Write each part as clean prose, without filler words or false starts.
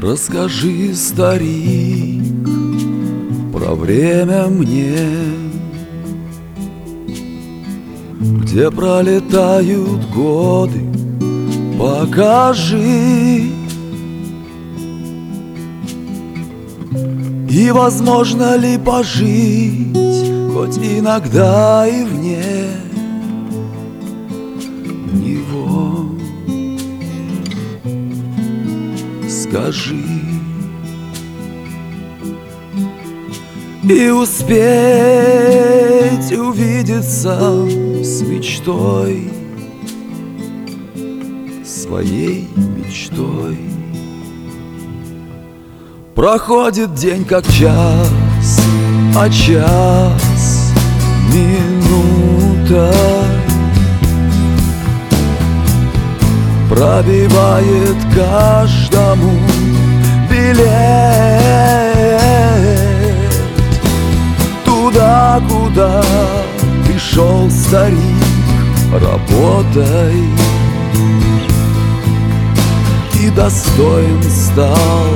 Расскажи, старик, про время мне, где пролетают годы, покажи. И возможно ли пожить хоть иногда и вне него? Скажи. И успеть увидеться с мечтой, своей мечтой. Проходит день как час, а час минута пробивает каждому билет туда, куда пришел старик работой и достоин стал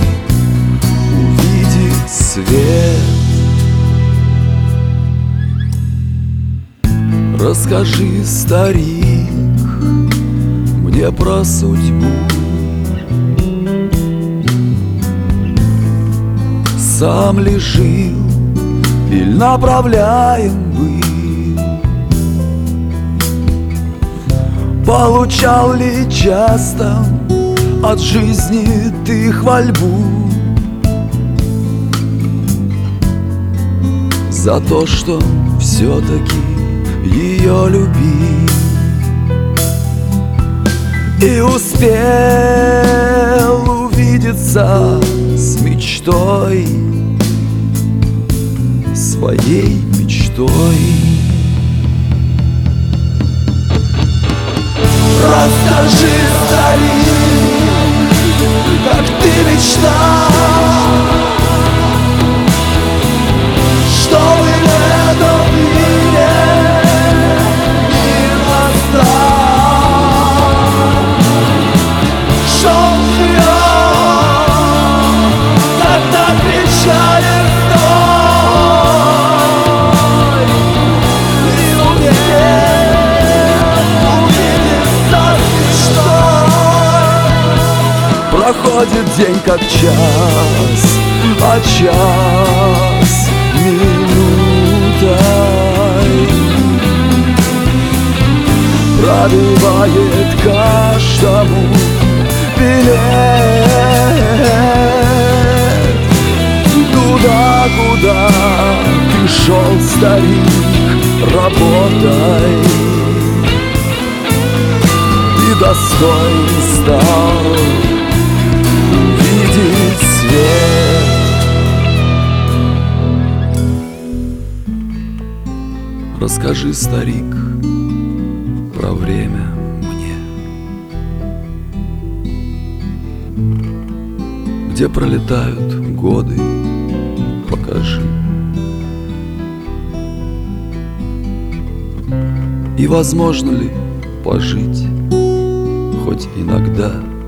увидеть свет. Расскажи, старик, мне про судьбу. Сам ли жил или направляем был? Получал ли часто от жизни ты хвальбу за то, что все-таки ее любил? И успел увидеться с мечтой, своей мечтой. Расскажи, старик, как ты мечтал, чтобы в этом мире мир настал. Шел вперед, когда кричали стой, и увидеться с мечтой. Проходит день как час, а час минутой пробивает каждому билет туда, куда пришел старик работой и достоин стал увидеть свет. Расскажи, старик, про время мне, где пролетают годы, покажи. И возможно ли пожить хоть иногда